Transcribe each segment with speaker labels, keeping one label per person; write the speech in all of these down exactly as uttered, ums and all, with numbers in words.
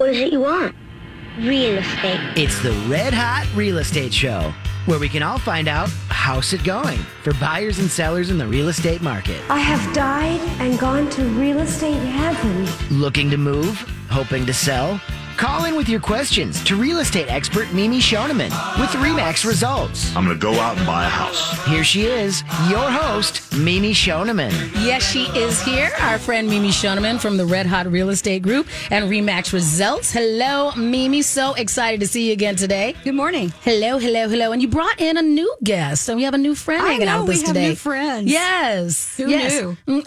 Speaker 1: What is it you want? Real estate.
Speaker 2: It's the Red Hot Real Estate Show, where we can all find out how's it going for buyers and sellers in the real estate market.
Speaker 3: I have died and gone to real estate heaven.
Speaker 2: Looking to move? Hoping to sell? Call in with your questions to real estate expert Mimi Shoneman with RE/MAX Results.
Speaker 4: I'm going to go out and buy a house.
Speaker 2: Here she is, your host, Mimi Shoneman.
Speaker 5: Yes, she is here, our friend Mimi Shoneman from the Red Hot Real Estate Group and RE/MAX Results. Hello, Mimi. So excited to see you again today.
Speaker 6: Good morning.
Speaker 5: Hello, hello, hello. And you brought in a new guest, so we have a new friend
Speaker 6: I
Speaker 5: hanging
Speaker 6: know,
Speaker 5: out with
Speaker 6: we
Speaker 5: us
Speaker 6: have
Speaker 5: today.
Speaker 6: New friends.
Speaker 5: Yes.
Speaker 6: Who
Speaker 5: yes.
Speaker 6: knew?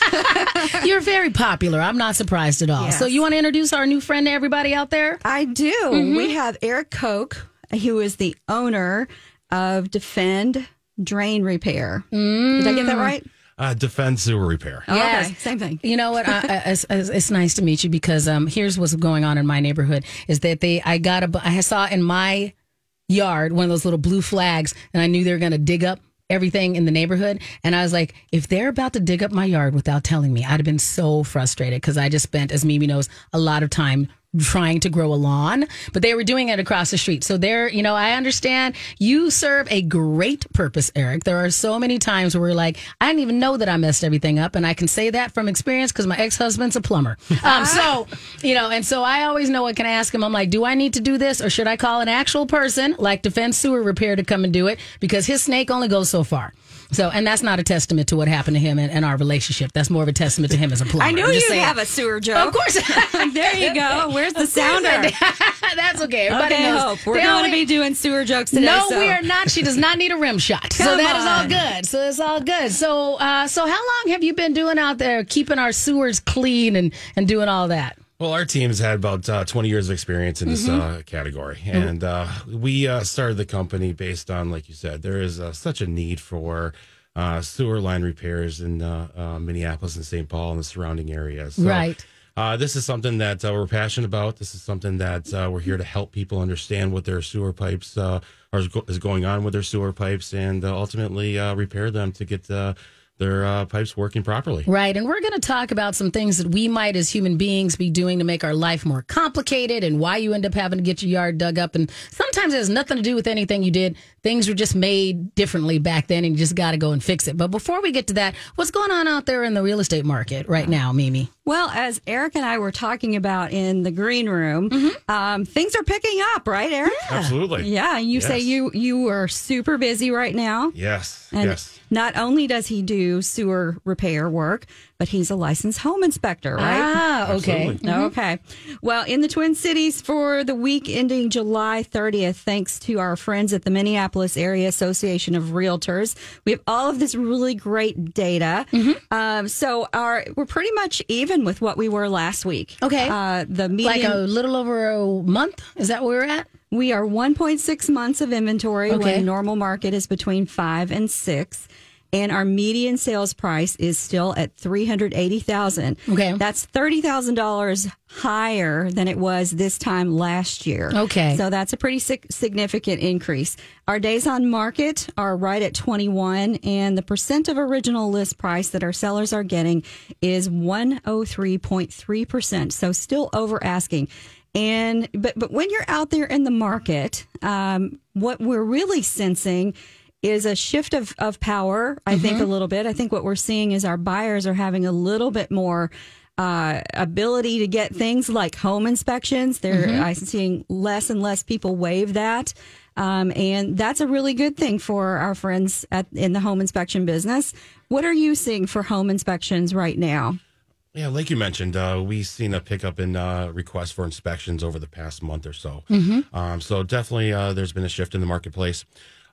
Speaker 5: You're very popular. I'm not surprised at all.
Speaker 6: Yes.
Speaker 5: So you want to introduce our new friend to everybody out there?
Speaker 6: I do. Mm-hmm. We have Eric Koch, who is the owner of Defend Drain Repair. Mm. Did I get that right?
Speaker 7: Uh, Defend Sewer Repair.
Speaker 6: Oh,
Speaker 5: Yes.
Speaker 6: okay. Same thing.
Speaker 5: You know what? I, I, it's, it's nice to meet you because um, here's what's going on in my neighborhood is that they I got a I saw in my yard one of those little blue flags, and I knew they were going to dig up everything in the neighborhood. And I was like, if they're about to dig up my yard without telling me, I'd have been so frustrated because I just spent, as Mimi knows, a lot of time trying to grow a lawn, but they were doing it across the street. So there, you know, I understand you serve a great purpose, Eric. There are so many times where we're like, I didn't even know that I messed everything up. And I can say that from experience because my ex-husband's a plumber. Um, so, you know, and so I always know what can I ask him. I'm like, do I need to do this or should I call an actual person like Defend Sewer Repair to come and do it? Because his snake only goes so far. So, and that's not a testament to what happened to him and, and our relationship. That's more of a testament to him as a plumber.
Speaker 6: I knew
Speaker 5: you
Speaker 6: you'd have a sewer joke.
Speaker 5: Of course.
Speaker 6: There you go. Where's the sounder?
Speaker 5: That's okay. Everybody
Speaker 6: Okay,
Speaker 5: knows.
Speaker 6: Hope. We're
Speaker 5: They
Speaker 6: going
Speaker 5: only-
Speaker 6: to be doing sewer jokes today.
Speaker 5: No,
Speaker 6: so.
Speaker 5: we are not. She does not need a rim shot. so
Speaker 6: Come
Speaker 5: that is all
Speaker 6: on.
Speaker 5: good. So it's all good. So, uh, so how long have you been doing out there keeping our sewers clean and, and doing all that?
Speaker 7: Well, our team's had about uh, twenty years of experience in this
Speaker 5: Mm-hmm.
Speaker 7: uh, category. And uh, we uh, started the company based on, like you said, there is uh, such a need for uh, sewer line repairs in uh, uh, Minneapolis and Saint Paul and the surrounding areas. So,
Speaker 5: Right.
Speaker 7: Uh, this is something that uh, we're passionate about. This is something that uh, we're here to help people understand what their sewer pipes uh, are is, go- is going on with their sewer pipes and uh, ultimately uh, repair them to get uh, their uh, pipes working properly.
Speaker 5: Right. And we're going to talk about some things that we might as human beings be doing to make our life more complicated and why you end up having to get your yard dug up. And sometimes it has nothing to do with anything you did. Things were just made differently back then and you just got to go and fix it. But before we get to that, what's going on out there in the real estate market right now, Mimi?
Speaker 6: Well, as Eric and I were talking about in the green room,
Speaker 5: Mm-hmm.
Speaker 6: um, things are picking up, right, Eric?
Speaker 7: Absolutely.
Speaker 6: Yeah. You say
Speaker 7: Yes.
Speaker 6: you you are super busy right now.
Speaker 7: Yes.
Speaker 6: And
Speaker 7: yes.
Speaker 6: not only does he do sewer repair work, but he's a licensed home inspector, right?
Speaker 5: Ah, okay.
Speaker 7: Absolutely.
Speaker 6: Okay. Well, in the Twin Cities for the week ending July thirtieth, thanks to our friends at the Minneapolis Area Association of Realtors, we have all of this really great data.
Speaker 5: Mm-hmm.
Speaker 6: Um, so our we're pretty much even with what we were last week.
Speaker 5: Okay.
Speaker 6: Uh, the
Speaker 5: Like
Speaker 6: median,
Speaker 5: a little over a month? Is that where we're at?
Speaker 6: we are one point six months of inventory
Speaker 5: Okay.
Speaker 6: when normal market is between five and six. And our median sales price is still at three hundred eighty thousand dollars.
Speaker 5: Okay.
Speaker 6: That's thirty thousand dollars higher than it was this time last year.
Speaker 5: Okay.
Speaker 6: So that's a pretty sig- significant increase. Our days on market are right at twenty-one, and the percent of original list price that our sellers are getting is one hundred three point three percent. So still over asking. And but but when you're out there in the market, um, what we're really sensing is a shift of, of power, I think, a little bit. I think what we're seeing is our buyers are having a little bit more uh, ability to get things like home inspections. They're I'm seeing less and less people waive that. Um, and that's a really good thing for our friends at, in the home inspection business. What are you seeing for home inspections right now?
Speaker 7: Yeah, like you mentioned, uh, we've seen a pickup in uh, requests for inspections over the past month or so. Um, so definitely uh, there's been a shift in the marketplace.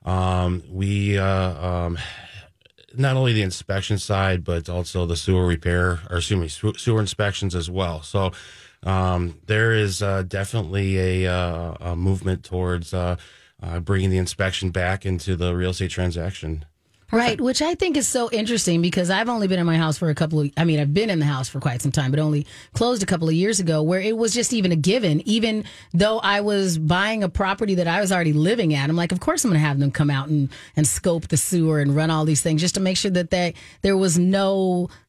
Speaker 7: Um, we, uh, um, not only the inspection side, but also the sewer repair, or excuse me, sewer sewer inspections as well. So, um, there is, uh, definitely a, uh, a movement towards, uh, uh, bringing the inspection back into the real estate transaction.
Speaker 5: Right, which I think is so interesting because I've only been in my house for a couple of, I mean, I've been in the house for quite some time, but only closed a couple of years ago where it was just even a given, even though I was buying a property that I was already living at. I'm like, of course I'm going to have them come out and, and scope the sewer and run all these things just to make sure that they, there was no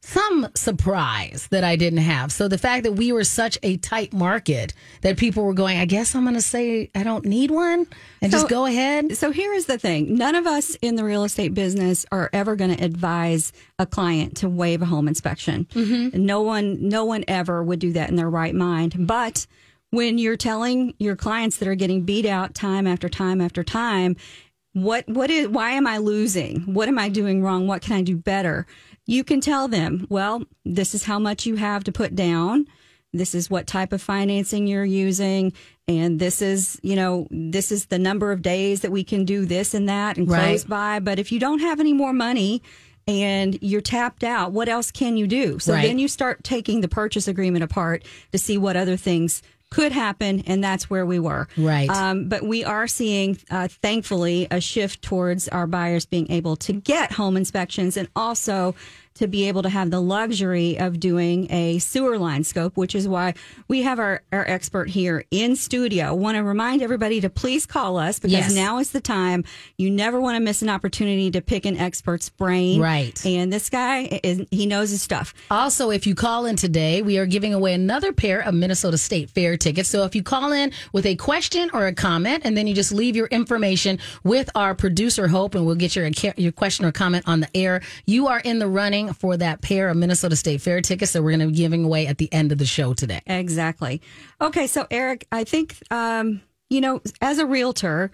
Speaker 5: some surprise that I didn't have. So the fact that we were such a tight market that people were going, I guess I'm going to say I don't need one and
Speaker 6: So-
Speaker 5: just go ahead.
Speaker 6: So here is the thing. None of us in the real estate business are ever going to advise a client to waive a home inspection. No one, no one ever would do that in their right mind. But when you're telling your clients that are getting beat out time after time after time, what, what is, why am I losing? What am I doing wrong? What can I do better? You can tell them, well, this is how much you have to put down. This is what type of financing you're using. And this is, you know, this is the number of days that we can do this and that and close
Speaker 5: Right.
Speaker 6: by. But if you don't have any more money and you're tapped out, what else can you do? So
Speaker 5: Right.
Speaker 6: then you start taking the purchase agreement apart to see what other things could happen. And that's where we were.
Speaker 5: Right.
Speaker 6: Um, but we are seeing, uh, thankfully, a shift towards our buyers being able to get home inspections and also to be able to have the luxury of doing a sewer line scope, which is why we have our, our expert here in studio. Want to remind everybody to please call us because
Speaker 5: Yes.
Speaker 6: now is the time. You never want to miss an opportunity to pick an expert's brain.
Speaker 5: Right.
Speaker 6: And this guy, is, he knows his stuff.
Speaker 5: Also, if you call in today, we are giving away another pair of Minnesota State Fair tickets. So if you call in with a question or a comment, and then you just leave your information with our producer, Hope, and we'll get your, your question or comment on the air, you are in the running for that pair of Minnesota State Fair tickets that we're going to be giving away at the end of the show today.
Speaker 6: Exactly. Okay, so Eric, I think, um, you know, as a realtor,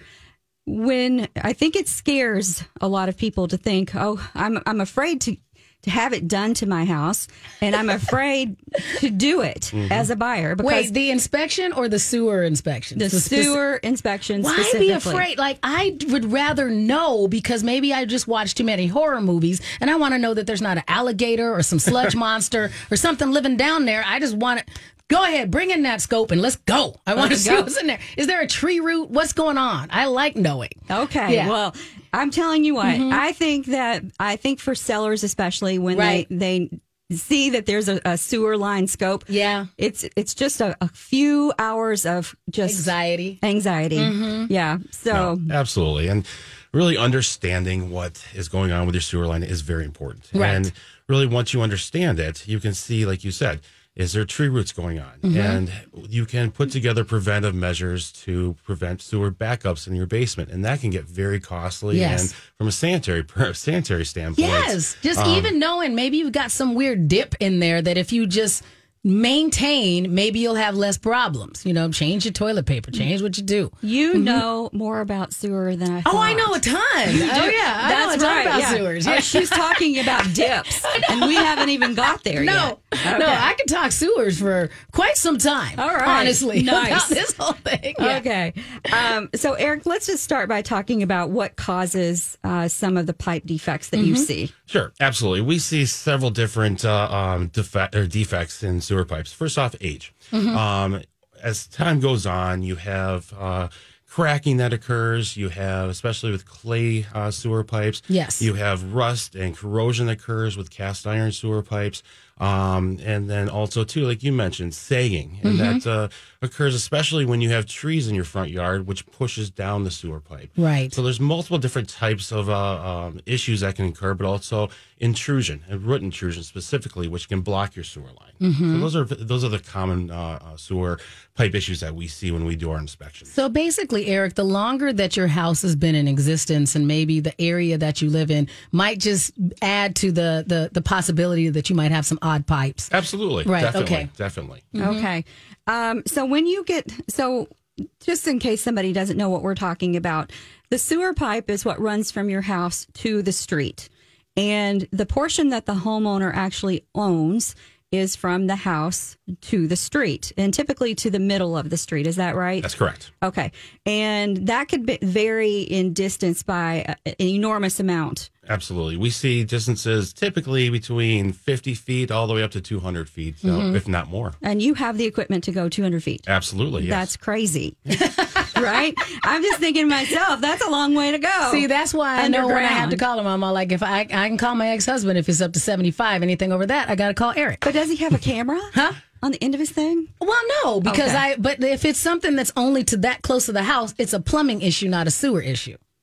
Speaker 6: when I think it scares a lot of people to think, oh, I'm I'm afraid to to have it done to my house, and I'm afraid to do it as a buyer because
Speaker 5: Wait, the inspection or the sewer inspection?
Speaker 6: the
Speaker 5: speci-
Speaker 6: sewer inspection
Speaker 5: Why
Speaker 6: specifically.
Speaker 5: be afraid? Like, I would rather know because maybe I just watched too many horror movies and I want to know that there's not an alligator or some sludge monster or something living down there. I just want to go ahead, bring in that scope and let's go. I want to
Speaker 6: Let's
Speaker 5: see
Speaker 6: go.
Speaker 5: what's in there. Is there a tree root? What's going on? I like knowing.
Speaker 6: Okay.
Speaker 5: Yeah.
Speaker 6: Well, I'm telling you what, I think that I think for sellers, especially when
Speaker 5: Right.
Speaker 6: they, they see that there's a, a sewer line scope.
Speaker 5: Yeah.
Speaker 6: It's it's just a, a few hours of just
Speaker 5: Anxiety.
Speaker 6: Anxiety. Yeah. So
Speaker 7: No, absolutely. And really understanding what is going on with your sewer line is very important.
Speaker 5: Right.
Speaker 7: And really, once you understand it, you can see, like you said, is there tree roots going on?
Speaker 5: Mm-hmm.
Speaker 7: And you can put together preventive measures to prevent sewer backups in your basement. And that can get very costly.
Speaker 5: Yes.
Speaker 7: And from a sanitary sanitary standpoint.
Speaker 5: Yes. Just
Speaker 7: um,
Speaker 5: even knowing maybe you've got some weird dip in there that if you just maintain, maybe you'll have less problems. You know, change your toilet paper, change what you do.
Speaker 6: you know more about sewer than I thought.
Speaker 5: Oh, I know a ton. Oh, yeah. I know a
Speaker 6: That's
Speaker 5: ton
Speaker 6: right.
Speaker 5: about
Speaker 6: yeah.
Speaker 5: sewers.
Speaker 6: Uh,
Speaker 5: Yeah.
Speaker 6: she's talking about dips, and we haven't even got there
Speaker 5: No,
Speaker 6: yet.
Speaker 5: no,
Speaker 6: Okay.
Speaker 5: I could talk sewers for quite some time.
Speaker 6: All right.
Speaker 5: Honestly,
Speaker 6: Nice.
Speaker 5: about this whole thing. Yeah.
Speaker 6: Okay. Um, so, Eric, let's just start by talking about what causes uh, some of the pipe defects that you see.
Speaker 7: Sure, absolutely. We see several different uh, um, defe- or defects in sewer pipes. First off, age. Um, as time goes on, you have uh, cracking that occurs. You have, especially with clay uh, sewer pipes,
Speaker 5: Yes.
Speaker 7: you have rust and corrosion that occurs with cast iron sewer pipes. Um, and then also, too, like you mentioned, sagging. And that uh, occurs especially when you have trees in your front yard, which pushes down the sewer pipe.
Speaker 5: Right.
Speaker 7: So there's multiple different types of uh, um, issues that can occur, but also intrusion and root intrusion specifically, which can block your sewer line. So those are those are the common uh, uh, sewer pipe issues that we see when we do our inspections.
Speaker 5: So basically, Eric, the longer that your house has been in existence and maybe the area that you live in might just add to the, the, the possibility that you might have some odd pipes.
Speaker 7: Absolutely,
Speaker 5: Right,
Speaker 7: definitely,
Speaker 5: okay.
Speaker 7: definitely.
Speaker 6: Okay. Um, so, when you get, so just in case somebody doesn't know what we're talking about, the sewer pipe is what runs from your house to the street. And the portion that the homeowner actually owns is from the house to the street and typically to the middle of the street. Is that right?
Speaker 7: That's correct.
Speaker 6: Okay. And that could be, vary in distance by a- an enormous amount.
Speaker 7: Absolutely. We see distances typically between fifty feet all the way up to two hundred feet, so, if not more.
Speaker 6: And you have the equipment to go two hundred feet.
Speaker 7: Absolutely, yes.
Speaker 6: That's crazy. Right? I'm just thinking to myself, that's a long way to go.
Speaker 5: See, that's why I know when I have to
Speaker 6: Underground.
Speaker 5: call him. I'm all like, if I, I can call my ex-husband if it's up to seventy-five, anything over that, I got to call Eric.
Speaker 6: But does he have a camera?
Speaker 5: Huh?
Speaker 6: On the end of his thing?
Speaker 5: Well, no, because
Speaker 6: Okay.
Speaker 5: I, but if it's something that's only to that close to the house, it's a plumbing issue, not a sewer issue.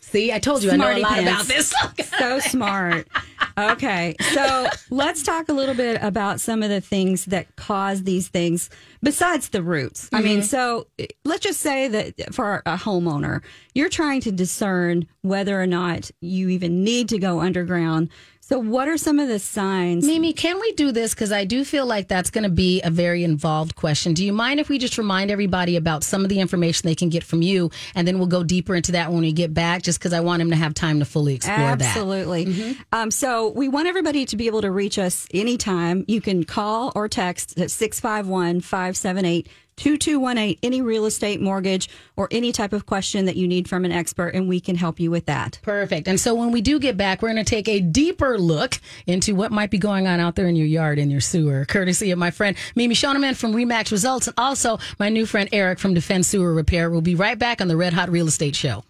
Speaker 5: See, I told you I know a
Speaker 6: Smarty
Speaker 5: lot
Speaker 6: pants.
Speaker 5: about this.
Speaker 6: So smart. Okay, so let's talk a little bit about some of the things that cause these things besides the roots. I mean, so let's just say that for a homeowner, you're trying to discern whether or not you even need to go underground. So what are some of the signs?
Speaker 5: Mimi, can we do this? Because I do feel like that's going to be a very involved question. Do you mind if we just remind everybody about some of the information they can get from you, and then we'll go deeper into that when we get back, just because I want them to have time to fully explore that.
Speaker 6: Absolutely. Um, so we want everybody to be able to reach us anytime. You can call or text at six five one, five seven eight, two two one eight, any real estate, mortgage, or any type of question that you need from an expert, and we can help you with that.
Speaker 5: Perfect. And so when we do get back, we're going to take a deeper look into what might be going on out there in your yard, in your sewer, courtesy of my friend Mimi Shoneman from Remax Results, and also my new friend Eric from Defense Sewer Repair. We'll be right back on the Red Hot Real Estate Show.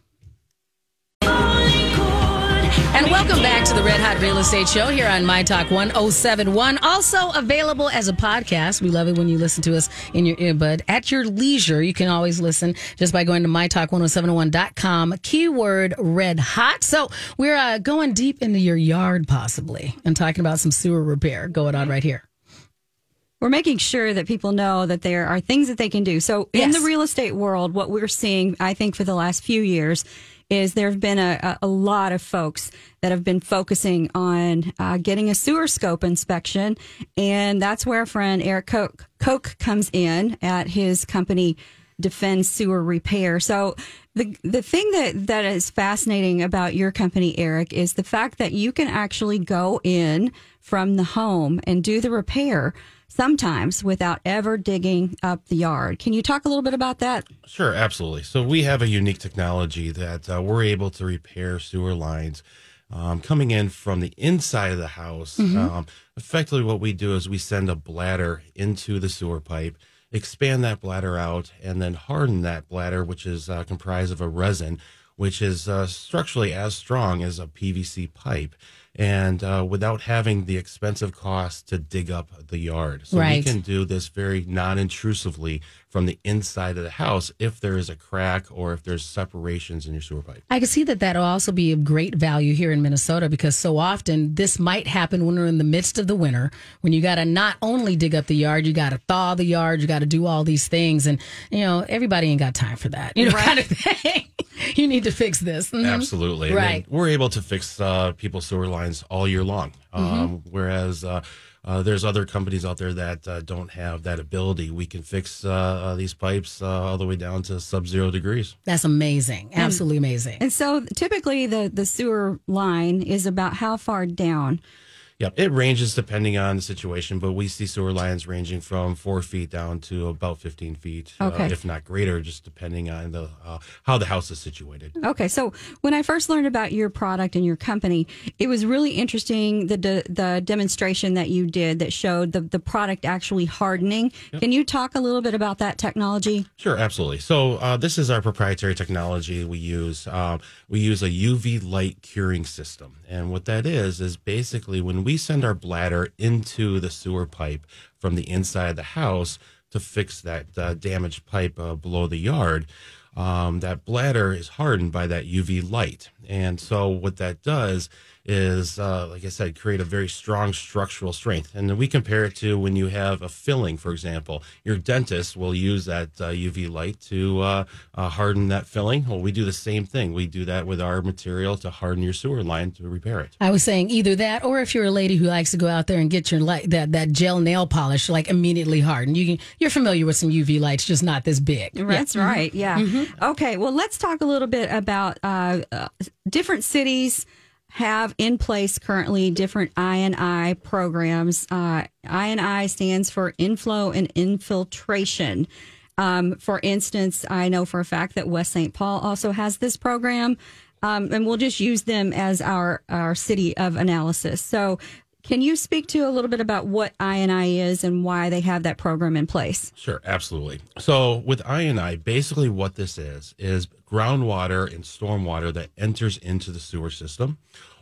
Speaker 5: And welcome back to the Red Hot Real Estate Show here on My Talk one oh seven point one. Also available as a podcast. We love it when you listen to us in your earbud. At your leisure, you can always listen just by going to my talk one oh seven one dot com, keyword red hot. So we're uh, going deep into your yard possibly and talking about some sewer repair going on right here.
Speaker 6: We're making sure that people know that there are things that they can do. So in
Speaker 5: Yes.
Speaker 6: the real estate world, what we're seeing, I think, for the last few years is there have been a, a lot of folks that have been focusing on uh, getting a sewer scope inspection. And that's where our friend Eric Koch, Koch comes in at his company, Defend Sewer Repair. So the the thing that, that is fascinating about your company, Eric, is the fact that you can actually go in from the home and do the repair sometimes without ever digging up the yard. Can you talk a little bit about that?
Speaker 7: Sure, absolutely. So we have a unique technology that uh, we're able to repair sewer lines um, coming in from the inside of the house. Um, effectively, what we do is we send a bladder into the sewer pipe, expand that bladder out, and then harden that bladder, which is uh, comprised of a resin, which is uh, structurally as strong as a P V C pipe. And uh, without having the expensive cost to dig up the yard. So
Speaker 5: Right.
Speaker 7: we can do this very non-intrusively from the inside of the house if there is a crack or if there's separations in your sewer pipe.
Speaker 5: I can see that that'll also be of great value here in Minnesota, because so often this might happen when we're in the midst of the winter, when you got to not only dig up the yard, you got to thaw the yard, you got to do all these things. And, you know, everybody ain't got time for that, you know,
Speaker 6: Right.
Speaker 5: kind of thing. You need to fix this. Mhm.
Speaker 7: Absolutely. And
Speaker 5: Right.
Speaker 7: then we're able to fix uh, people's sewer lines all year long. Um, whereas uh, uh, there's other companies out there that uh, don't have that ability. We can fix uh, uh, these pipes uh, all the way down to sub-zero degrees.
Speaker 5: That's amazing. Absolutely amazing.
Speaker 6: And so typically the, the sewer line is about how far down?
Speaker 7: Yep, it ranges depending on the situation, but we see sewer lines ranging from four feet down to about fifteen feet,
Speaker 6: Okay.
Speaker 7: uh, if not greater, just depending on the uh, how the house is situated.
Speaker 6: Okay, so when I first learned about your product and your company, it was really interesting the de- the demonstration that you did that showed the, the product actually hardening. Can you talk a little bit about that technology?
Speaker 7: Sure, absolutely. So uh, this is our proprietary technology we use. Um, we use a U V light curing system. And what that is, is basically when we send our bladder into the sewer pipe from the inside of the house to fix that uh, damaged pipe uh, below the yard, um, that bladder is hardened by that U V light. And so what that does is, uh, like I said, create a very strong structural strength. And then we compare it to when you have a filling, for example. Your dentist will use that uh, U V light to uh, uh, harden that filling. Well, we do the same thing. We do that with our material to harden your sewer line to repair it.
Speaker 5: I was saying either that, or if you're a lady who likes to go out there and get your light, that, that gel nail polish like immediately hardened. You can, you're familiar with some U V lights, just not this big.
Speaker 6: That's right. Yeah. Okay. Well, let's talk a little bit about uh, uh, different cities have in place currently different I and I programs. Uh, I and I stands for inflow and infiltration. Um, for instance, I know for a fact that West Saint Paul also has this program, um, and we'll just use them as our, our city of analysis. So can you speak to a little bit about what I and I is and why they have that program in place?
Speaker 7: Sure, absolutely. So with I and I, basically what this is, is groundwater and stormwater that enters into the sewer system,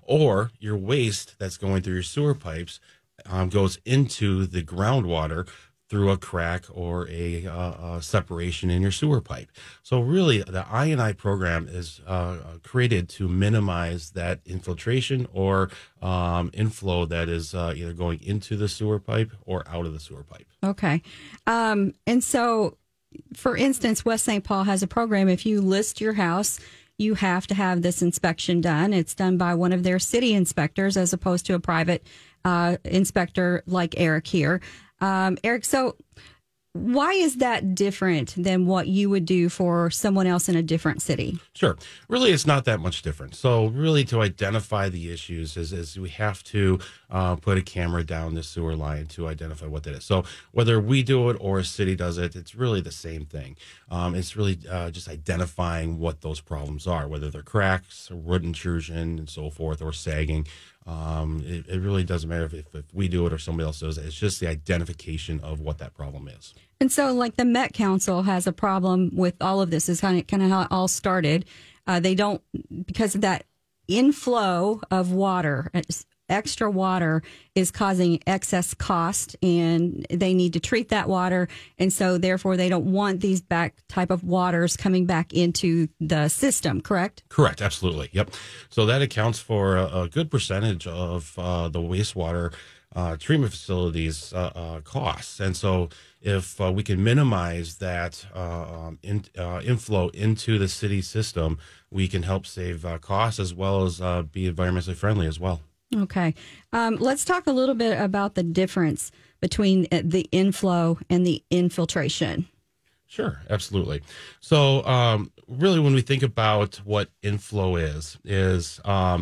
Speaker 7: or your waste that's going through your sewer pipes um, goes into the groundwater through a crack or a, uh, a separation in your sewer pipe. So really, the I and I program is uh, created to minimize that infiltration or um, inflow that is uh, either going into the sewer pipe or out of the sewer pipe.
Speaker 6: Okay. Um, and so, for instance, West Saint Paul has a program. If you list your house, you have to have this inspection done. It's done by one of their city inspectors as opposed to a private uh, inspector like Eric here. Um, Eric, so why is that different than what you would do for someone else in a different city?
Speaker 7: Sure. Really, it's not that much different. So really, to identify the issues is, is we have to uh, put a camera down the sewer line to identify what that is. So whether we do it or a city does it, it's really the same thing. Um, it's really uh, just identifying what those problems are, whether they're cracks, root intrusion, and so forth, or sagging. Um, it, it really doesn't matter if, if, if we do it or somebody else does it. It's just the identification of what that problem is.
Speaker 6: And so, like the Met Council has a problem with all of this. Is kind of kind of how it all started. Uh, they don't, because of that inflow of water, extra water is causing excess cost, and they need to treat that water, and so therefore they don't want these back type of waters coming back into the system. Correct?
Speaker 7: Correct. Absolutely. Yep. So that accounts for a, a good percentage of uh, the wastewater uh, treatment facilities uh, uh, costs, and so if uh, we can minimize that uh, in, uh, inflow into the city system, we can help save uh, costs as well as uh, be environmentally friendly as well.
Speaker 6: Okay. Um, let's talk a little bit about the difference between the inflow and the infiltration.
Speaker 7: Sure, absolutely. So um, really when we think about what inflow is, is um,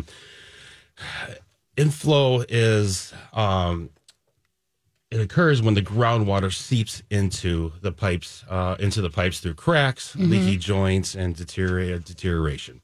Speaker 7: inflow is... Um, It occurs when the groundwater seeps into the pipes, uh, into the pipes through cracks, mm-hmm. leaky joints, and deteriorate, deterioration.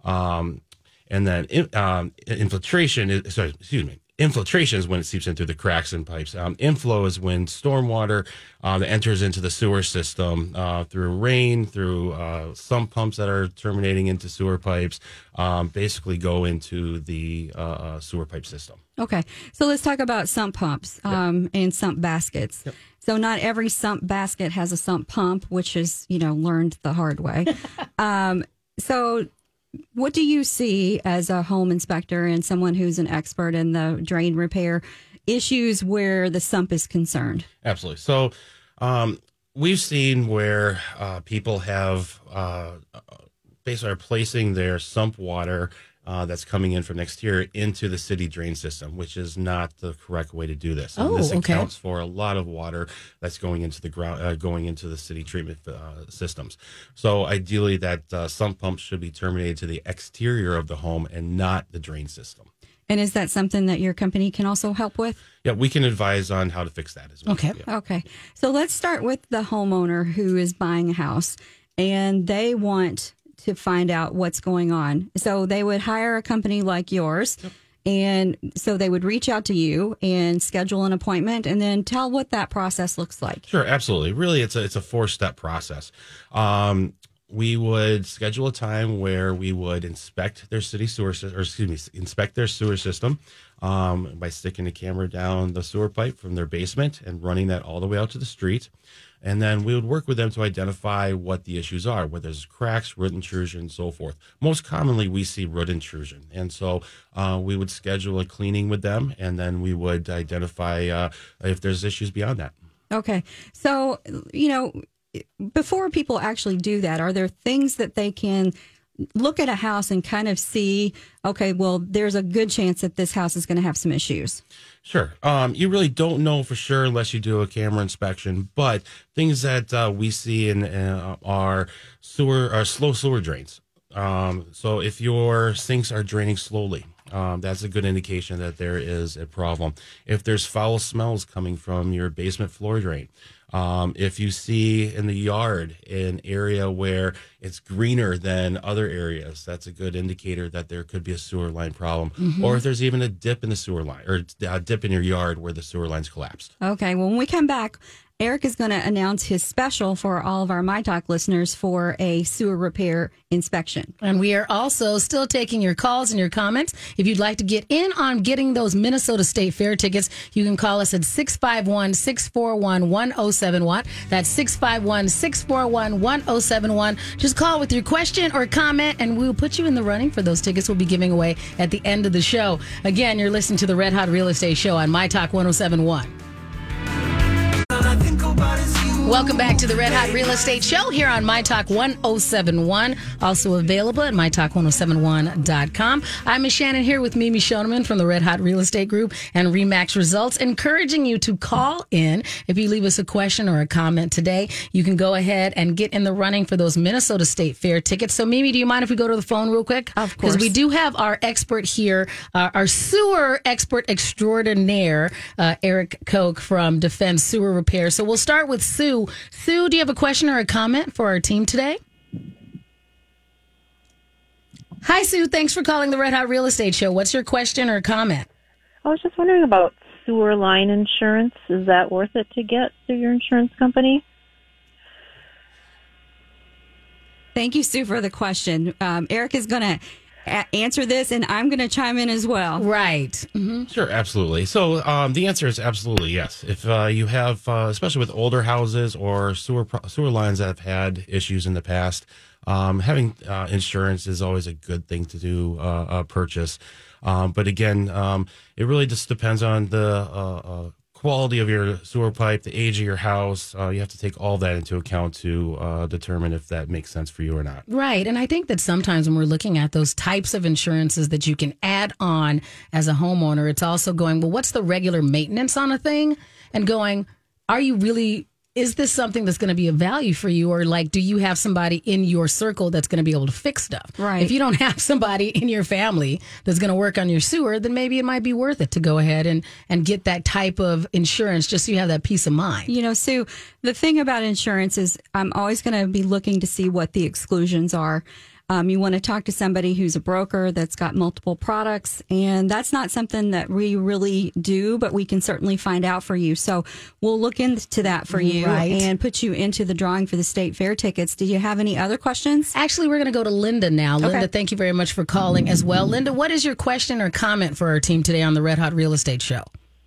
Speaker 7: Um, and then um, infiltration is, sorry, excuse me, infiltration is when it seeps in through the cracks in pipes. Um, inflow is when stormwater uh, that enters into the sewer system uh, through rain, through uh, sump pumps that are terminating into sewer pipes, um, basically go into the uh, sewer pipe system.
Speaker 6: Okay, so let's talk about sump pumps um, yep. and sump baskets. Yep. So not every sump basket has a sump pump, which is, you know, learned the hard way. um, so what do you see as a home inspector and someone who's an expert in the drain repair issues where the sump is concerned?
Speaker 7: Absolutely. So um, we've seen where uh, people have uh, basically are placing their sump water Uh, that's coming in from exterior into the city drain system, which is not the correct way to do this. And
Speaker 5: oh,
Speaker 7: this
Speaker 5: okay.
Speaker 7: accounts for a lot of water that's going into the ground, uh, going into the city treatment uh, systems. So ideally, that uh, sump pump should be terminated to the exterior of the home and not the drain system.
Speaker 6: And is that something that your company can also help with?
Speaker 7: Yeah, we can advise on how to fix that as well.
Speaker 6: Okay.
Speaker 7: Yeah.
Speaker 6: Okay. So let's start with the homeowner who is buying a house and they want to find out what's going on. So they would hire a company like yours. Yep. And so they would reach out to you and schedule an appointment and then tell what that process looks like.
Speaker 7: Sure, absolutely. Really, it's a, it's a four-step process. Um, we would schedule a time where we would inspect their city sewer, or excuse me, inspect their sewer system um, by sticking a camera down the sewer pipe from their basement and running that all the way out to the street. And then we would work with them to identify what the issues are, whether there's cracks, root intrusion, and so forth. Most commonly, we see root intrusion. And so uh, we would schedule a cleaning with them, and then we would identify uh, if there's issues beyond that.
Speaker 6: Okay. So, you know, before people actually do that, are there things that they can look at a house and kind of see, okay, well, there's a good chance that this house is going to have some issues?
Speaker 7: Sure. Um, you really don't know for sure unless you do a camera inspection, but things that uh, we see in uh, are sewer or slow sewer drains. Um, so if your sinks are draining slowly, um, that's a good indication that there is a problem. If there's foul smells coming from your basement floor drain, um, if you see in the yard an area where it's greener than other areas, that's a good indicator that there could be a sewer line problem. Mm-hmm. Or if there's even a dip in the sewer line or a dip in your yard where the sewer line's collapsed.
Speaker 6: Okay. Well, when we come back, Eric is going to announce his special for all of our My Talk listeners for a sewer repair inspection.
Speaker 5: And we are also still taking your calls and your comments. If you'd like to get in on getting those Minnesota State Fair tickets, you can call us at six five one, six four one, one oh seven one. That's six five one, six four one, one oh seven one. Just call with your question or comment, and we'll put you in the running for those tickets we'll be giving away at the end of the show. Again, you're listening to the Red Hot Real Estate Show on My Talk one oh seven one. Welcome back to the Red Hot Real Estate Show here on My Talk one oh seven one. Also available at my talk one oh seven one dot com. I'm Miz Shannon here with Mimi Shoneman from the Red Hot Real Estate Group and Remax Results, encouraging you to call in. If you leave us a question or a comment today, you can go ahead and get in the running for those Minnesota State Fair tickets. So, Mimi, do you mind if we go to the phone real quick?
Speaker 6: Of course.
Speaker 5: Because we do have our expert here, uh, our sewer expert extraordinaire, uh, Eric Koch from Defense Sewer Repair. So we'll start with Sue. Sue, do you have a question or a comment for our team today? Hi, Sue. Thanks for calling the Red Hot Real Estate Show. What's your question or comment?
Speaker 8: I was just wondering about sewer line insurance. Is that worth it to get through your insurance company?
Speaker 6: Thank you, Sue, for the question. Um, Eric is going to a- answer this, and I'm going to chime in as well.
Speaker 5: Right. Mm-hmm.
Speaker 7: Sure, absolutely. So um, the answer is absolutely yes. If uh, you have, uh, especially with older houses or sewer pro- sewer lines that have had issues in the past, um, having uh, insurance is always a good thing to do, uh, uh, purchase. Um, but again, um, it really just depends on the uh, uh, quality of your sewer pipe, the age of your house. Uh, you have to take all that into account to uh, determine if that makes sense for you or not.
Speaker 5: Right. And I think that sometimes when we're looking at those types of insurances that you can add on as a homeowner, it's also going, well, what's the regular maintenance on a thing? And going, are you really, is this something that's going to be of value for you? Or like, do you have somebody in your circle that's going to be able to fix stuff?
Speaker 6: Right.
Speaker 5: If you don't have somebody in your family that's going to work on your sewer, then maybe it might be worth it to go ahead and, and get that type of insurance just so you have that peace of mind.
Speaker 6: You know, Sue, the thing about insurance is I'm always going to be looking to see what the exclusions are. Um, you want to talk to somebody who's a broker that's got multiple products, and that's not something that we really do, but we can certainly find out for you. So we'll look into that for you
Speaker 5: Right.
Speaker 6: and put you into the drawing for the state fair tickets. Do you have any other questions?
Speaker 5: Actually, we're going to go to Linda now.
Speaker 6: Okay.
Speaker 5: Linda, thank you very much for calling as well. Linda, what is your question or comment for our team today on the Red Hot Real Estate Show?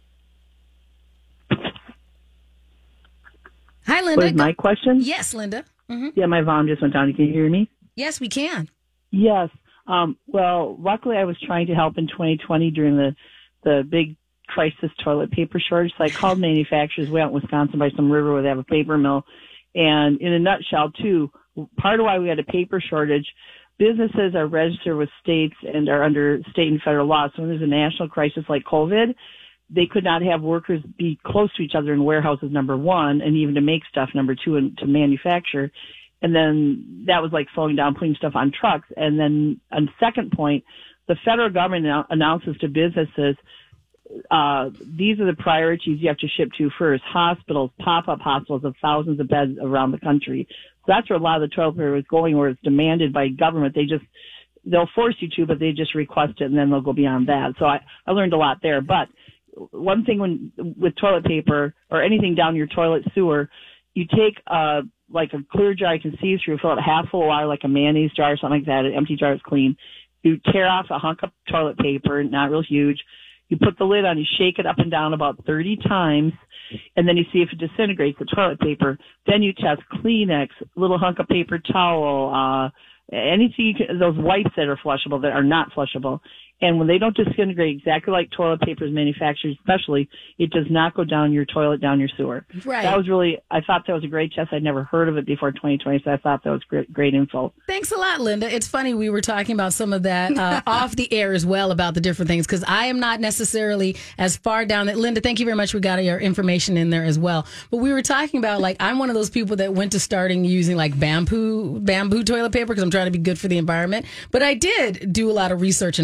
Speaker 5: Hi, Linda.
Speaker 9: Was my question?
Speaker 5: Yes, Linda. Mm-hmm.
Speaker 9: Yeah, my volume just went down. Can you hear me?
Speaker 5: Yes, we can.
Speaker 9: Yes. Um, well, luckily I was trying to help in twenty twenty during the, the big crisis toilet paper shortage. So I called manufacturers. We out in Wisconsin by some river where they have a paper mill. And in a nutshell, too, part of why we had a paper shortage, businesses are registered with states and are under state and federal law. So when there's a national crisis like COVID, they could not have workers be close to each other in warehouses, number one, and even to make stuff, number two, and to manufacture. And then that was like slowing down, putting stuff on trucks. And then on second point, the federal government annou- announces to businesses, uh, these are the priorities you have to ship to first. Hospitals, pop-up hospitals of thousands of beds around the country. So that's where a lot of the toilet paper was going, where it's demanded by government. They just, they'll force you to, but they just request it and then they'll go beyond that. So I, I learned a lot there. But one thing when, with toilet paper or anything down your toilet sewer, you take, uh, like a clear jar you can see through, fill it half full of water, like a mayonnaise jar or something like that. An empty jar is clean. You tear off a hunk of toilet paper, not real huge. You put the lid on, you shake it up and down about thirty times, and then you see if it disintegrates the toilet paper. Then you test Kleenex, little hunk of paper towel, uh, anything you can, those wipes that are flushable that are not flushable. And when they don't disintegrate exactly like toilet paper is manufactured, especially, it does not go down your toilet, down your sewer.
Speaker 5: Right.
Speaker 9: That was really, I thought that was a great test. I'd never heard of it before twenty twenty, so I thought that was great, great info.
Speaker 5: Thanks a lot, Linda. It's funny, we were talking about some of that uh, off the air as well about the different things, because I am not necessarily as far down that. Linda, thank you very much. We got your information in there as well. But we were talking about, like, I'm one of those people that went to starting using like bamboo, bamboo toilet paper because I'm trying to be good for the environment. But I did do a lot of research and find the right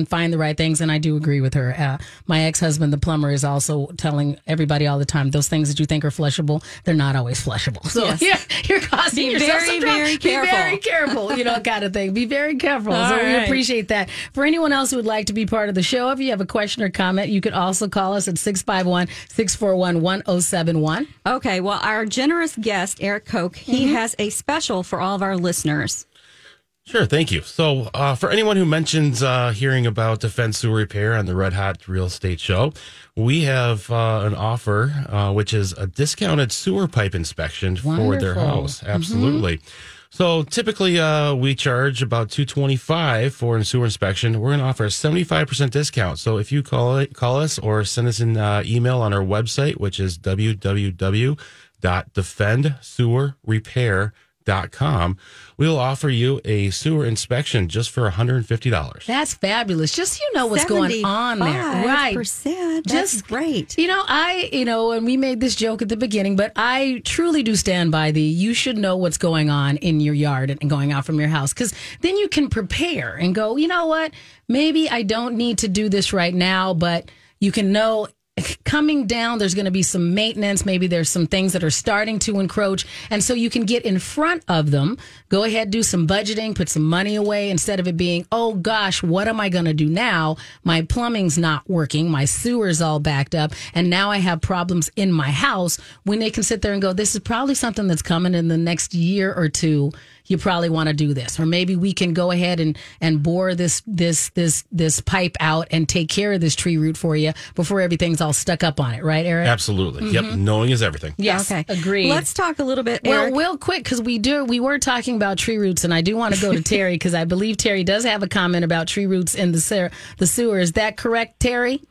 Speaker 5: right things, and I do agree with her. Uh, my ex-husband, the plumber, is also telling everybody all the time, those things that you think are flushable, they're not always flushable. So
Speaker 6: Yes.
Speaker 5: you're, you're causing
Speaker 6: Be
Speaker 5: yourself
Speaker 6: very,
Speaker 5: some trouble.
Speaker 6: very
Speaker 5: Be
Speaker 6: careful.
Speaker 5: very careful, you know, kind of thing. Be very careful.
Speaker 6: All
Speaker 5: so we
Speaker 6: right.
Speaker 5: appreciate that. For anyone else who would like to be part of the show, if you have a question or comment, you could also call us at six five one, six four one, one oh seven one.
Speaker 6: Okay, well, our generous guest, Eric Koch, he
Speaker 5: Mm-hmm.
Speaker 6: has a special for all of our listeners.
Speaker 7: Sure, thank you. So, uh, for anyone who mentions uh, hearing about Defense Sewer Repair on the Red Hot Real Estate Show, we have uh, an offer, uh, which is a discounted sewer pipe inspection for their
Speaker 5: Wonderful.
Speaker 7: house. Absolutely. So, typically, uh, we charge about two hundred twenty-five dollars for a sewer inspection. We're going to offer a seventy-five percent discount. So, if you call it, call us or send us an uh, email on our website, which is w w w dot defend sewer repair dot com, we'll offer you a sewer inspection just for one hundred fifty dollars.
Speaker 5: That's fabulous. Just so you know what's going on there. Right.
Speaker 6: percent. That's
Speaker 5: Just
Speaker 6: great.
Speaker 5: You know, I, you know, and we made this joke at the beginning, but I truly do stand by the you should know what's going on in your yard and going out from your house, because then you can prepare and go, you know what, maybe I don't need to do this right now, but you can know coming down, there's going to be some maintenance. Maybe there's some things that are starting to encroach. And so you can get in front of them. Go ahead, do some budgeting, put some money away instead of it being, oh gosh, what am I going to do now? My plumbing's not working. My sewer's all backed up. And now I have problems in my house, when they can sit there and go, this is probably something that's coming in the next year or two. You probably want to do this, or maybe we can go ahead and, and bore this this this this pipe out and take care of this tree root for you before everything's all stuck up on it, right, Eric?
Speaker 7: Absolutely. Yep. Knowing is everything.
Speaker 5: Yes,
Speaker 6: Okay.
Speaker 5: agreed.
Speaker 6: Let's talk a little bit,
Speaker 5: well,
Speaker 6: Eric.
Speaker 5: real quick, because we do we were talking about tree roots, and I do want to go to Terry because I believe Terry does have a comment about tree roots in the ser- the sewer. Is that correct, Terry?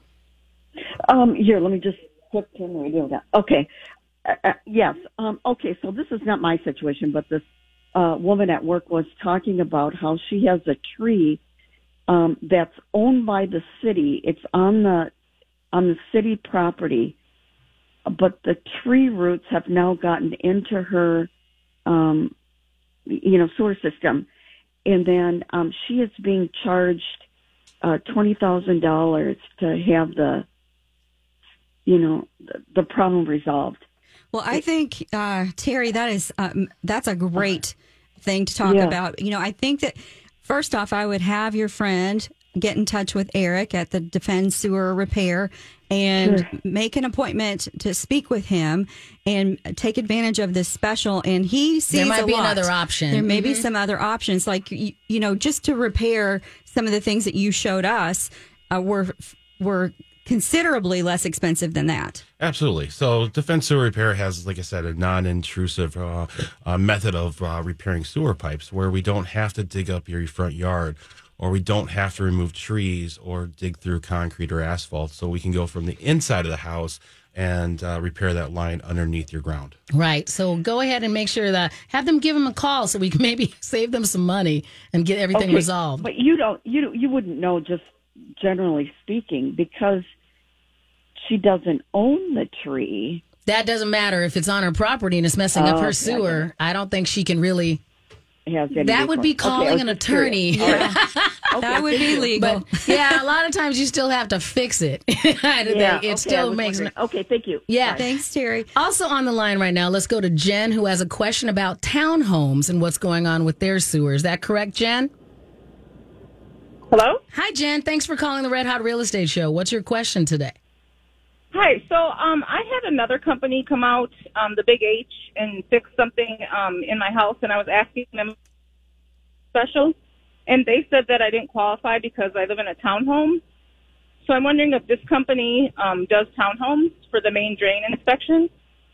Speaker 10: Um, here, let me just put in the radio down. Okay. Uh, uh, yes. Um, okay, so this is not my situation, but this uh, woman at work was talking about how she has a tree um, that's owned by the city. It's on the on the city property, but the tree roots have now gotten into her, um, you know, sewer system, and then um, she is being charged uh, twenty thousand dollars to have the, you know, the, the problem resolved.
Speaker 6: Well, I think, uh, Terry, that is um, that's a great thing to talk
Speaker 10: Yeah.
Speaker 6: about. You know, I think that first off, I would have your friend get in touch with Eric at the Defend Sewer Repair and
Speaker 10: Sure.
Speaker 6: make an appointment to speak with him and take advantage of this special. And he sees
Speaker 5: There might
Speaker 6: a
Speaker 5: be
Speaker 6: lot.
Speaker 5: another option.
Speaker 6: There may be
Speaker 5: Mhm.
Speaker 6: some other options, like you, you know, just to repair some of the things that you showed us uh, were were considerably less expensive than that.
Speaker 7: Absolutely. So Defense Sewer Repair has, like I said, a non-intrusive uh, uh, method of uh, repairing sewer pipes where we don't have to dig up your front yard, or we don't have to remove trees or dig through concrete or asphalt. So we can go from the inside of the house and uh, repair that line underneath your ground.
Speaker 5: Right. So go ahead and make sure that have them give them a call so we can maybe save them some money and get everything
Speaker 10: Okay,
Speaker 5: resolved.
Speaker 10: But you don't, you you wouldn't know, just generally speaking, because she doesn't own the tree.
Speaker 5: That doesn't matter if it's on her property and it's messing up
Speaker 10: Oh,
Speaker 5: her
Speaker 10: okay,
Speaker 5: sewer. I don't think she can really.
Speaker 10: Has any
Speaker 5: That would be
Speaker 10: recourse. Okay, I
Speaker 5: calling
Speaker 10: was
Speaker 5: an
Speaker 10: just
Speaker 5: attorney.
Speaker 10: curious. All right.
Speaker 6: That would be legal.
Speaker 5: But yeah, a lot of times you still have to fix it.
Speaker 10: Yeah,
Speaker 5: it
Speaker 10: okay, I
Speaker 5: still
Speaker 10: was
Speaker 5: makes.
Speaker 10: wondering. Okay, thank you.
Speaker 5: Yeah.
Speaker 10: Bye.
Speaker 6: Thanks, Terry.
Speaker 5: Also on the line right now, let's go to Jen, who has a question about townhomes and what's going on with their sewer. Is that correct, Jen?
Speaker 11: Hello?
Speaker 5: Hi, Jen. Thanks for calling the Red Hot Real Estate Show. What's your question today?
Speaker 11: Hi. So um, I had another company come out, um, the Big H, and fix something um, in my house, and I was asking them special, and they said that I didn't qualify because I live in a townhome. So I'm wondering if this company um, does townhomes for the main drain inspection.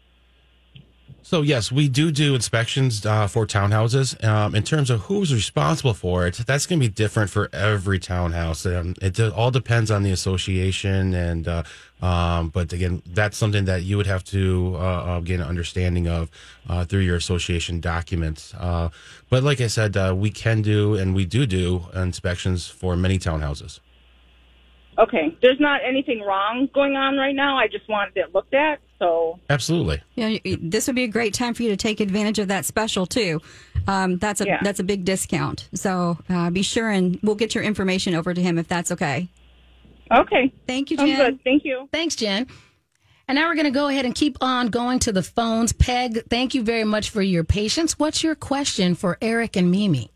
Speaker 7: So, yes, we do do inspections uh, for townhouses. Um, in terms of who's responsible for it, that's going to be different for every townhouse. Um, it de- all depends on the association. and uh, um, But, again, that's something that you would have to uh, uh, get an understanding of uh, through your association documents. Uh, but like I said, uh, we can do and we do do inspections for many townhouses.
Speaker 11: Okay. There's not anything wrong going on right now. I just wanted it looked at. So
Speaker 7: Absolutely.
Speaker 6: Yeah, you- this would be a great time for you to take advantage of that special too. Um, that's a
Speaker 11: Yeah.
Speaker 6: that's a big discount. So uh, be sure and we'll get your information over to him if that's okay.
Speaker 11: Okay.
Speaker 6: Thank you,
Speaker 11: I'm
Speaker 6: Jen.
Speaker 11: good. Thank you.
Speaker 5: Thanks, Jen. And now we're going to go ahead and keep on going to the phones. Peg, thank you very much for your patience. What's your question for Eric and Mimi?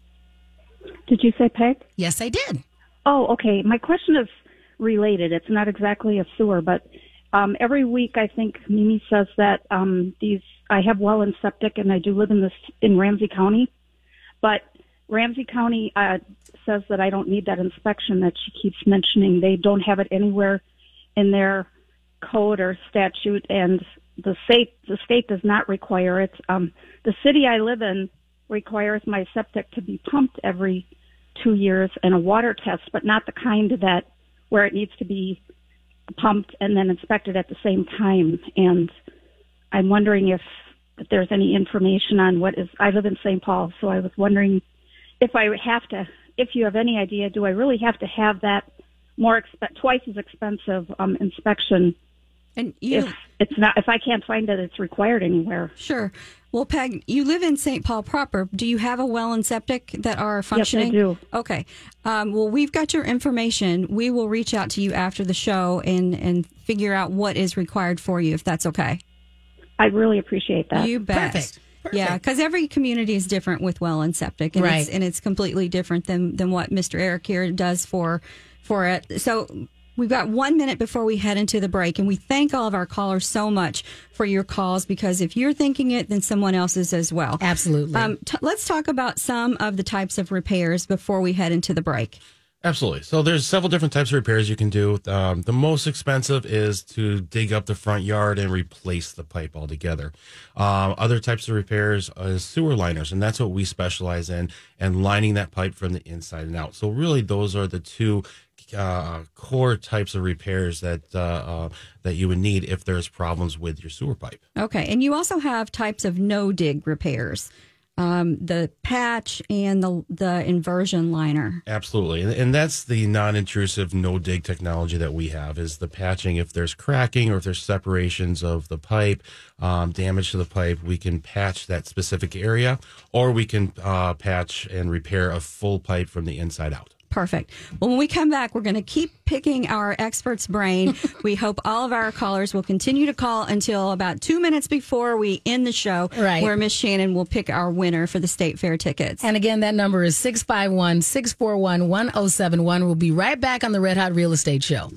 Speaker 12: Did you say Peg?
Speaker 5: Yes, I did.
Speaker 12: Oh, okay. My question is related. It's not exactly a sewer, but um, every week I think Mimi says that um, these I have well and septic, and I do live in this in Ramsey County, but Ramsey County uh, says that I don't need that inspection that she keeps mentioning. They don't have it anywhere in their code or statute, and the state the state does not require it. Um, the city I live in requires my septic to be pumped every two years and a water test, but not the kind that where it needs to be pumped and then inspected at the same time. And I'm wondering if, if there's any information on what is. I live in Saint Paul, so I was wondering if I have to. If you have any idea, do I really have to have that more exp- twice as expensive um, inspection?
Speaker 6: And you,
Speaker 12: if it's not, if I can't find that it's required anywhere.
Speaker 6: Sure. Well, Peg, you live in Saint Paul proper. Do you have a well and septic that are functioning?
Speaker 12: Yes, I do.
Speaker 6: Okay. Um, well, we've got your information. We will reach out to you after the show and, and figure out what is required for you, if that's okay.
Speaker 12: I really appreciate that.
Speaker 6: You bet.
Speaker 5: Perfect. Perfect.
Speaker 6: Yeah, because every community is different with well and septic, and
Speaker 5: right.
Speaker 6: it's, and it's completely different than than what Mister Eric here does for for it. So we've got one minute before we head into the break, and we thank all of our callers so much for your calls, because if you're thinking it, then someone else is as well.
Speaker 5: Absolutely.
Speaker 6: Um, t- let's talk about some of the types of repairs before we head into the break.
Speaker 7: Absolutely. So there's several different types of repairs you can do. Um, the most expensive is to dig up the front yard and replace the pipe altogether. Um, other types of repairs is sewer liners, and that's what we specialize in, and lining that pipe from the inside and out. So really, those are the two uh, core types of repairs that uh, uh, that you would need if there's problems with your sewer pipe.
Speaker 6: Okay, and you also have types of no-dig repairs. Um, the patch and the the inversion liner.
Speaker 7: Absolutely. And, and that's the non-intrusive no-dig technology that we have, is the patching. If there's cracking or if there's separations of the pipe, um, damage to the pipe, we can patch that specific area, or we can uh, patch and repair a full pipe from the inside out.
Speaker 6: Perfect. Well, when we come back, we're going to keep picking our expert's brain. We hope all of our callers will continue to call until about two minutes before we end the show,
Speaker 5: right,
Speaker 6: where Miss Shannon will pick our winner for the State Fair tickets.
Speaker 5: And again, that number is six five one, six four one, one oh seven one. We'll be right back on the Red Hot Real Estate Show.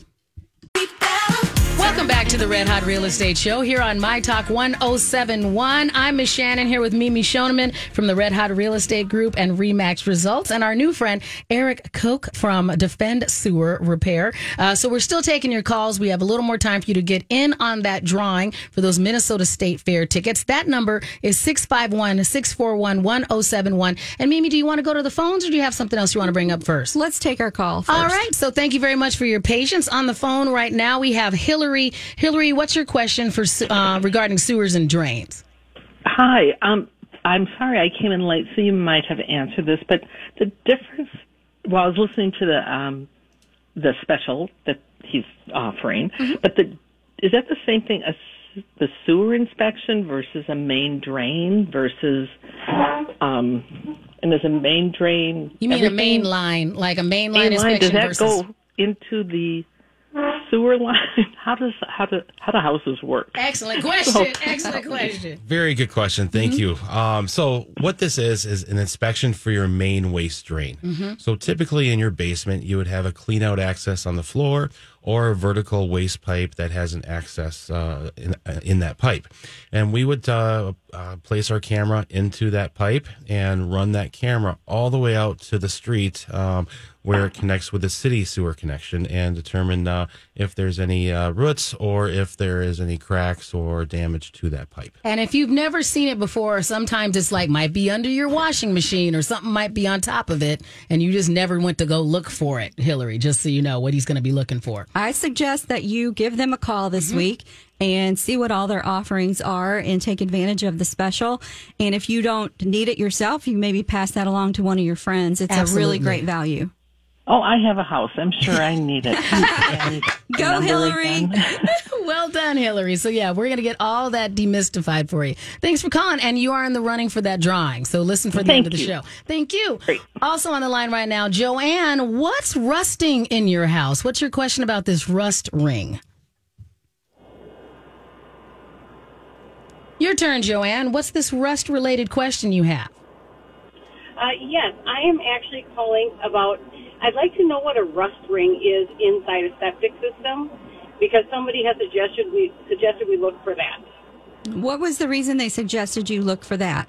Speaker 5: Welcome back to the Red Hot Real Estate Show here on My Talk one oh seven point one. I'm Miss Shannon here with Mimi Shoneman from the Red Hot Real Estate Group and Remax Results, and our new friend Eric Koch from Defend Sewer Repair. Uh, so we're still taking your calls. We have a little more time for you to get in on that drawing for those Minnesota State Fair tickets. That number is six five one, six four one, one oh seven one. And Mimi, do you want to go to the phones, or do you have something else you want to bring up first?
Speaker 6: Let's take our call first.
Speaker 5: All right. So thank you very much for your patience. On the phone right now, we have Hillary. Hillary, what's your question for uh, regarding sewers and drains?
Speaker 13: Hi. Um, I'm sorry I came in late, so you might have answered this, but the difference, well, I was listening to the um, the special that he's offering, mm-hmm. but the is that the same thing as the sewer inspection versus a main drain versus, um, and is a main drain?
Speaker 5: You mean
Speaker 13: everything?
Speaker 5: a main line, like a main line
Speaker 13: main line,
Speaker 5: inspection
Speaker 13: does that
Speaker 5: versus...
Speaker 13: go into the sewer line? How does how do how do houses work?
Speaker 5: Excellent question. Excellent question.
Speaker 7: Very good question. Thank mm-hmm. you. Um, so what this is is an inspection for your main waste drain. Mm-hmm. So typically in your basement, you would have a clean out access on the floor, or a vertical waste pipe that has an access uh, in, in that pipe. And we would uh, uh, place our camera into that pipe and run that camera all the way out to the street um, where it connects with the city sewer connection, and determine uh, if there's any uh, roots or if there is any cracks or damage to that pipe.
Speaker 5: And if you've never seen it before, sometimes it's like might be under your washing machine, or something might be on top of it, and you just never went to go look for it, Hillary, just so you know what he's going to be looking for.
Speaker 6: I suggest that you give them a call this mm-hmm. week and see what all their offerings are and take advantage of the special. And if you don't need it yourself, you maybe pass that along to one of your friends. It's Absolutely. a really great value.
Speaker 13: Oh, I have a house. I'm sure I need it. And
Speaker 6: Go,
Speaker 13: number
Speaker 6: Hillary.
Speaker 13: again.
Speaker 5: Well done, Hillary. So, yeah, we're going to get all that demystified for you. Thanks for calling. And you are in the running for that drawing. So listen for the
Speaker 13: Thank
Speaker 5: end of the
Speaker 13: you.
Speaker 5: show. Thank you.
Speaker 13: Great.
Speaker 5: Also on the line right now, Joanne, what's rusting in your house? What's your question about this rust ring? Your turn, Joanne. What's this rust-related question you have?
Speaker 14: Uh, yes, I am actually calling about, I'd like to know what a rust ring is inside a septic system, because somebody has suggested we, suggested we look for that.
Speaker 6: What was the reason they suggested you look for that?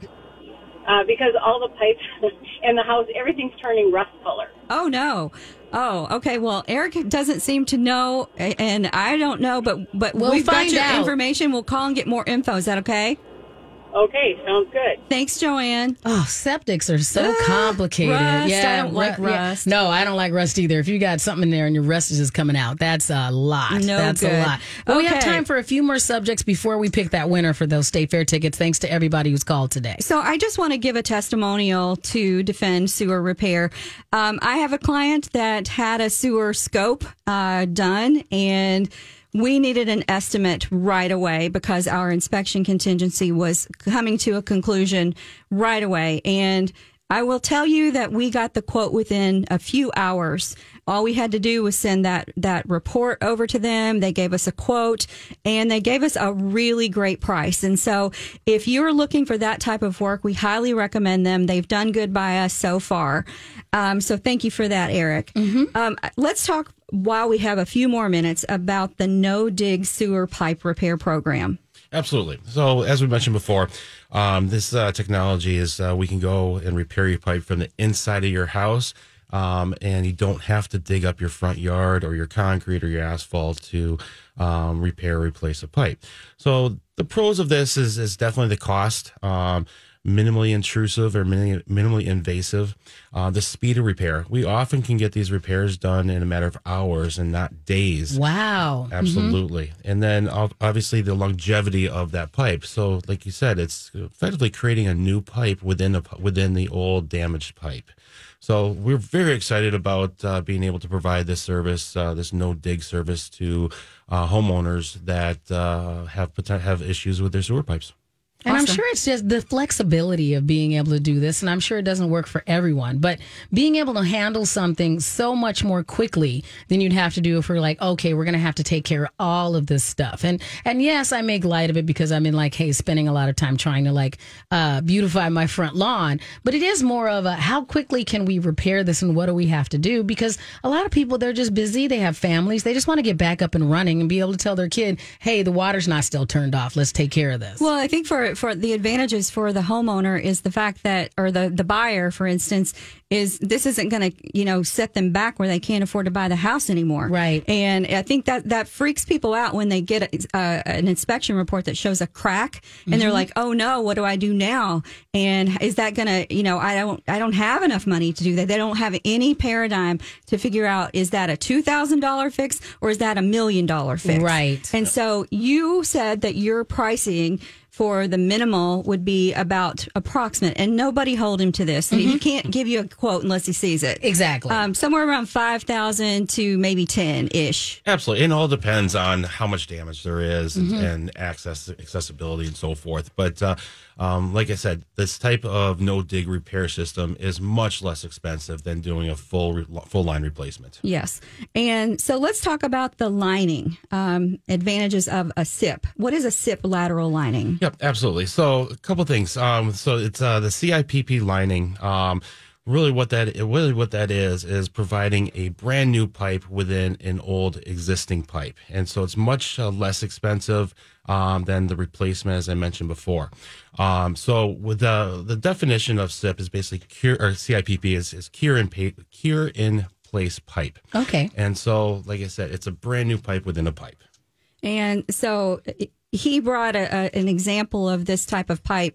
Speaker 14: Uh, because all the pipes in the house, everything's turning rust color.
Speaker 6: Oh, no. Oh, okay. Well, Eric doesn't seem to know, a- and I don't know, but but
Speaker 5: We'll
Speaker 6: we've got
Speaker 5: find
Speaker 6: your
Speaker 5: out.
Speaker 6: information. We'll call and get more info. Is that okay?
Speaker 14: Okay, sounds good.
Speaker 6: Thanks, Joanne.
Speaker 5: Oh, septics are so
Speaker 6: Ah,
Speaker 5: complicated.
Speaker 6: rust.
Speaker 5: Yeah,
Speaker 6: I don't like
Speaker 5: ru- yeah.
Speaker 6: rust.
Speaker 5: No, I don't like rust either. If you got something in there and your rust is just coming out, that's a lot.
Speaker 6: No
Speaker 5: that's
Speaker 6: good.
Speaker 5: a lot. But we have
Speaker 6: Okay.
Speaker 5: time for a few more subjects before we pick that winner for those State Fair tickets. Thanks to everybody who's called today.
Speaker 6: So I just want to give a testimonial to defend sewer repair. Um, I have a client that had a sewer scope uh, done, and we needed an estimate right away because our inspection contingency was coming to a conclusion right away. And I will tell you that we got the quote within a few hours. All we had to do was send that, that report over to them. They gave us a quote and they gave us a really great price. And so if you're looking for that type of work, we highly recommend them. They've done good by us so far. Um, so thank you for that, Eric. Um, let's talk while we have a few more minutes about the no dig sewer pipe repair program.
Speaker 7: Absolutely. So, as we mentioned before, um, this uh, technology is uh, we can go and repair your pipe from the inside of your house, um, and you don't have to dig up your front yard or your concrete or your asphalt to um, repair or replace a pipe. So, the pros of this is, is definitely the cost. Um, minimally intrusive or minimally, minimally invasive. Uh, the speed of repair. We often can get these repairs done in a matter of hours and not days.
Speaker 5: Wow.
Speaker 7: Absolutely. Mm-hmm. And then ob- obviously the longevity of that pipe. So like you said, it's effectively creating a new pipe within a, within the old damaged pipe. So we're very excited about uh, being able to provide this service, uh, this no dig service to uh, homeowners that uh, have poten- have issues with their sewer pipes.
Speaker 5: And
Speaker 6: Awesome.
Speaker 5: I'm sure it's just the flexibility of being able to do this. And I'm sure it doesn't work for everyone, but being able to handle something so much more quickly than you'd have to do if we're like, okay, we're going to have to take care of all of this stuff. And, and yes, I make light of it because I'm in like, hey, spending a lot of time trying to like, uh, beautify my front lawn. But it is more of a, how quickly can we repair this and what do we have to do? Because a lot of people, they're just busy. They have families. They just want to get back up and running and be able to tell their kid, hey, the water's not still turned off. Let's take care of this.
Speaker 6: Well, I think for for the advantages for the homeowner is the fact that, or the, the buyer, for instance, is this isn't going to, you know, set them back where they can't afford to buy the house anymore.
Speaker 5: Right.
Speaker 6: And I think that that freaks people out when they get a, uh, an inspection report that shows a crack and they're
Speaker 5: Mhm.
Speaker 6: like, oh no, what do I do now? And is that going to, you know, I don't, I don't have enough money to do that. They don't have any paradigm to figure out, is that a two thousand dollars fix or is that a million dollar fix?
Speaker 5: Right.
Speaker 6: And so you said that your pricing for the minimal would be about approximate, and nobody hold him to this. He can't give you a quote unless he sees it.
Speaker 5: Exactly.
Speaker 6: Um, somewhere around five thousand to maybe ten ish.
Speaker 7: Absolutely. It all depends on how much damage there is and,
Speaker 6: Mhm.
Speaker 7: and access, accessibility, and so forth. But uh, um, like I said, this type of no dig repair system is much less expensive than doing a full re- full line replacement.
Speaker 6: Yes. And so let's talk about the lining, um, advantages of a S I P. What is a S I P lateral lining?
Speaker 7: Yep, absolutely. So a couple things. Um, so it's uh, the C I P P lining. Um, really, what that really what that is is providing a brand new pipe within an old existing pipe, and so it's much uh, less expensive um, than the replacement, as I mentioned before. Um, so with the the definition of S I P is basically cure or C I P P is is cure in pa- cure in place pipe.
Speaker 5: Okay.
Speaker 7: And so, like I said, it's a brand new pipe within a pipe.
Speaker 6: And so he brought a, a, an example of this type of pipe.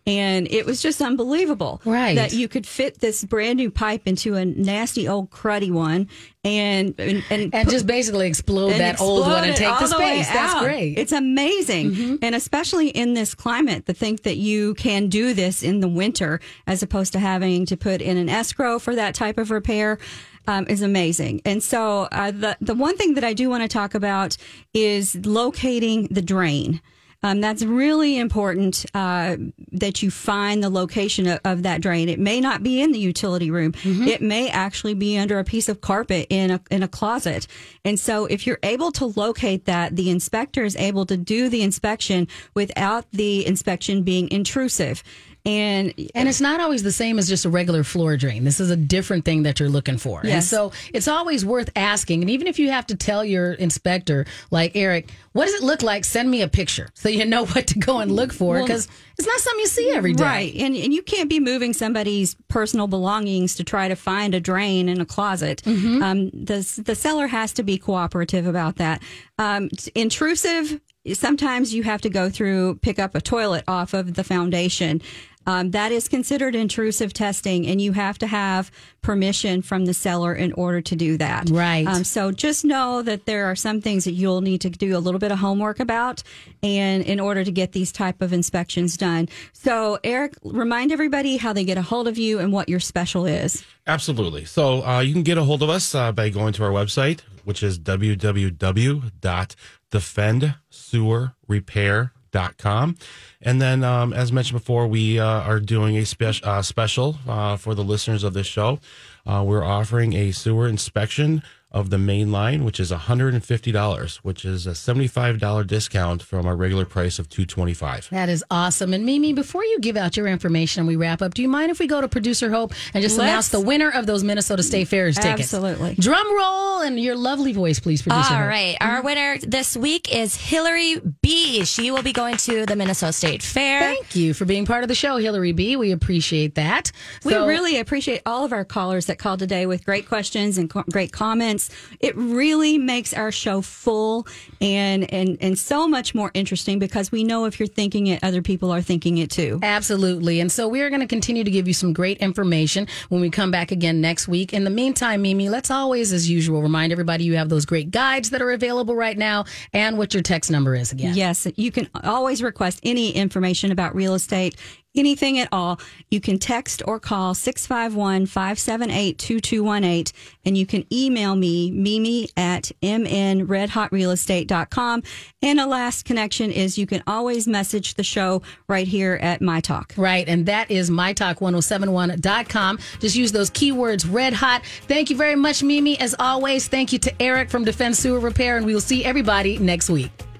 Speaker 6: And it was just unbelievable
Speaker 5: right.
Speaker 6: that you could fit this brand new pipe into a nasty old cruddy one and and, and,
Speaker 5: and just basically explode
Speaker 6: and
Speaker 5: that
Speaker 6: explode
Speaker 5: old one and take the
Speaker 6: the
Speaker 5: space. That's
Speaker 6: out.
Speaker 5: great.
Speaker 6: It's amazing. Mm-hmm. And especially in this climate, to think that you can do this in the winter as opposed to having to put in an escrow for that type of repair. Um, is amazing. And so uh, the the one thing that I do want to talk about is locating the drain. Um, that's really important uh, that you find the location of, of that drain. It may not be in the utility room. Mm-hmm. It may actually be under a piece of carpet in a in a closet. And so if you're able to locate that, the inspector is able to do the inspection without the inspection being intrusive. And
Speaker 5: and it's not always the same as just a regular floor drain. This is a different thing that you're looking for.
Speaker 6: Yes.
Speaker 5: And so it's always worth asking. And even if you have to tell your inspector, like Eric, what does it look like? Send me a picture so you know what to go and look for, because well, it's not something you see every day.
Speaker 6: Right. And, and you can't be moving somebody's personal belongings to try to find a drain in a closet. Mm-hmm. Um, the, the seller has to be cooperative about that. Um, intrusive, sometimes you have to go through, pick up a toilet off of the foundation. Um, that is considered intrusive testing, and you have to have permission from the seller in order to do that.
Speaker 5: Right.
Speaker 6: Um, so just know that there are some things that you'll need to do a little bit of homework about, and in order to get these type of inspections done. So, Eric, remind everybody how they get a hold of you and what your special is.
Speaker 7: Absolutely. So uh, you can get a hold of us uh, by going to our website, which is w w w dot defend sewer repair dot com. And then, um, as mentioned before, we uh, are doing a spe- uh, special uh, for the listeners of this show. Uh, we're offering a sewer inspection of the main line, which is one hundred fifty dollars, which is a seventy-five dollars discount from our regular price of two hundred twenty-five dollars.
Speaker 5: That is awesome. And Mimi, before you give out your information and we wrap up, do you mind if we go to Producer Hope and just
Speaker 6: Let's.
Speaker 5: announce the winner of those Minnesota State Fairs tickets?
Speaker 6: Absolutely.
Speaker 5: Drum roll and your lovely voice, please, Producer
Speaker 15: All
Speaker 5: Hope.
Speaker 15: right. Our winner this week is Hillary B. She will be going to the Minnesota State Fair.
Speaker 5: Thank you for being part of the show, Hillary B. We appreciate that.
Speaker 6: We
Speaker 5: So-
Speaker 6: really appreciate all of our callers that called today with great questions and co- great comments. It really makes our show full and, and, and so much more interesting, because we know if you're thinking it, other people are thinking it too.
Speaker 5: Absolutely. And so we're going to continue to give you some great information when we come back again next week. In the meantime, Mimi, let's always, as usual, remind everybody you have those great guides that are available right now and what your text number is again.
Speaker 6: Yes, you can always request any information about real estate, anything at all. You can text or call six five one, five seven eight, two two one eight, and you can email me, Mimi at m n red hot real estate dot com. And a last connection is you can always message the show right here at My Talk.
Speaker 5: Right, and that is my talk ten seventy-one dot com. Just use those keywords, red hot. Thank you very much, Mimi. As always, thank you to Eric from Defense Sewer Repair, and we will see everybody next week.